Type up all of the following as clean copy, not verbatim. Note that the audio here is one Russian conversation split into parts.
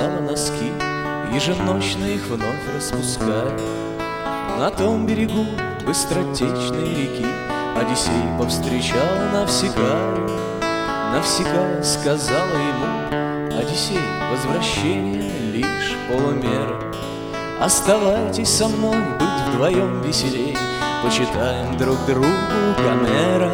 вязала носки, еженочно их вновь распуская. На том берегу быстротечной реки Одиссей повстречал Навсекая. Навсекая сказала ему: Одиссей, возвращение лишь полумера. Оставайтесь со мной, быть вдвоем веселей, почитаем друг другу Гомера.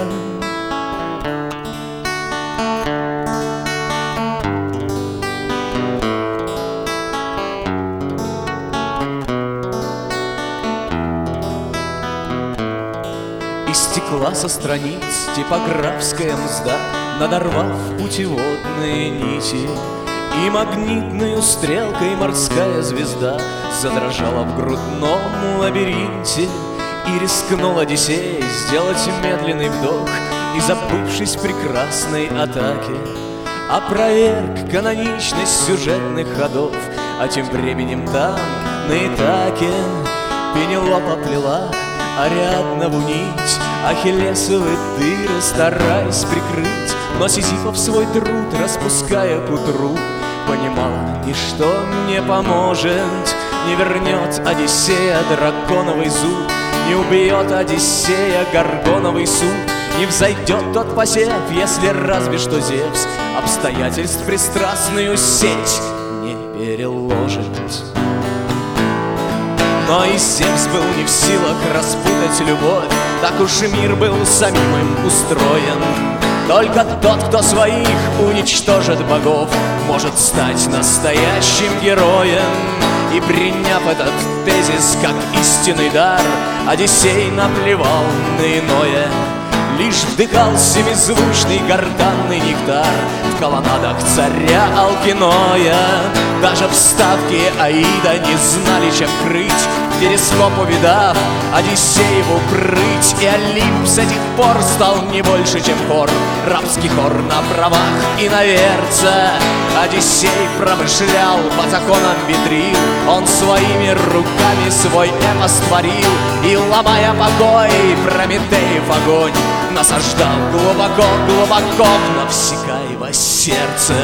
Из стекла со страниц типографская мзда, надорвав путеводные нити, и магнитную стрелкой морская звезда задрожала в грудном лабиринте. И рискнул Одиссей сделать медленный вдох и, забывшись в прекрасной атаке, опроверг каноничность сюжетных ходов. А тем временем там, на Итаке, Пенелопа плела Ариаднову нить, Ахиллесовы дыры стараясь прикрыть. Но Сизифов свой труд, распуская к утру, понимала: ничто не поможет, не вернет Одиссея драконовый зуб, не убьет Одиссея горгоновый суд, не взойдет тот посев, если разве что Зевс обстоятельств пристрастную сеть не переложит. Но и Зевс был не в силах распутать любовь, так уж и мир был самим им устроен. Только тот, кто своих уничтожит богов, может стать настоящим героем. И приняв этот тезис как истинный дар, Одиссей наплевал на иное, лишь вдыхал семизвучный гортанный нектар в колоннадах царя Алкиноя. Даже вставки Аида не знали, чем крыть, в телескоп увидав Одиссееву прыть. И Олимп с этих пор стал не больше, чем хор, рабский хор на правах иноверца. Одиссей промышлял, по законам ветрил, он своими руками свой эпос творил. И, ломая покой, Прометеев огонь насаждал глубоко-глубоко в Навсекаево сердце.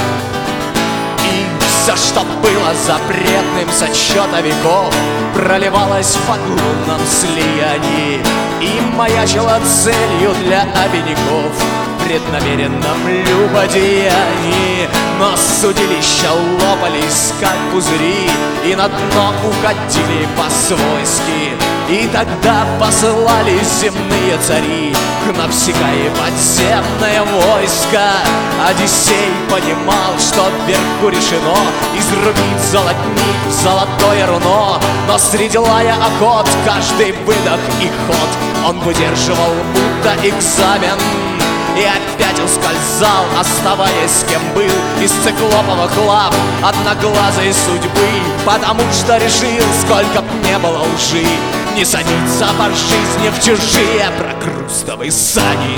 И все, что было запретным с отсчета веков, проливалось в фагунном слиянии и маячило целью для обиняков в преднамеренном любодеянии. Но судилища лопались, как пузыри, и на дно уходили по-свойски. И тогда посылали земные цари к Навсекае подземное войско. Одиссей понимал, что вверху решено изрубить золотник в золотое руно. Но среди лая охот каждый выдох и ход он выдерживал будто экзамен. И опять ускользал, оставаясь кем был, из циклоповых лап одноглазой судьбы. Потому что решил, сколько б не было лжи, не садиться по жизни в чужие прокрустовые сани.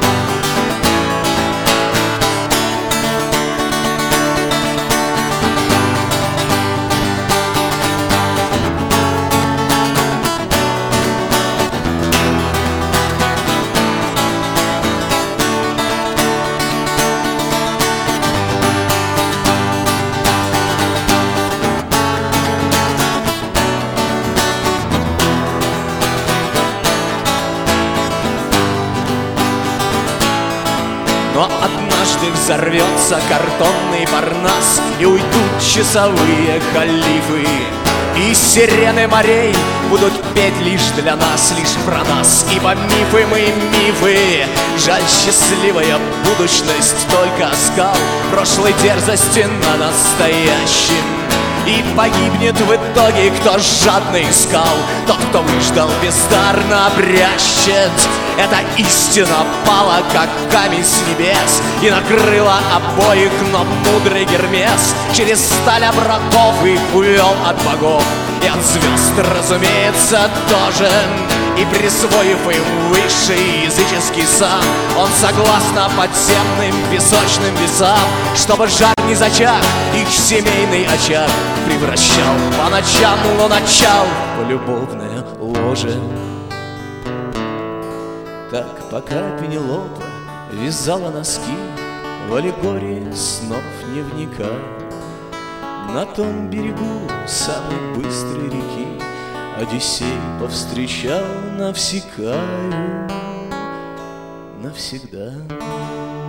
Но однажды взорвется картонный Парнас, и уйдут часовые халифы, и сирены морей будут петь лишь для нас, лишь про нас, ибо мифы мы мифы. Жаль, счастливая будущность только оскал прошлой дерзости на настоящем. И погибнет в итоге, кто жадно искал, тот, кто выждал, бездарно обрящет. Эта истина пала, как камень с небес, и накрыла обоих, но мудрый Гермес через сталь оброков их увел от богов и от звезд, разумеется, тоже. И присвоив им высший языческий сан, он, согласно подземным песочным весам, чтобы жар не зачах, их семейный очаг превращал по ночам луначал в полюбовное ложе. Так пока Пенелопа вязала носки, в аллегории снов не вникая, На том берегу самой быстрой реки Одиссей повстречал Навсекаю навсегда.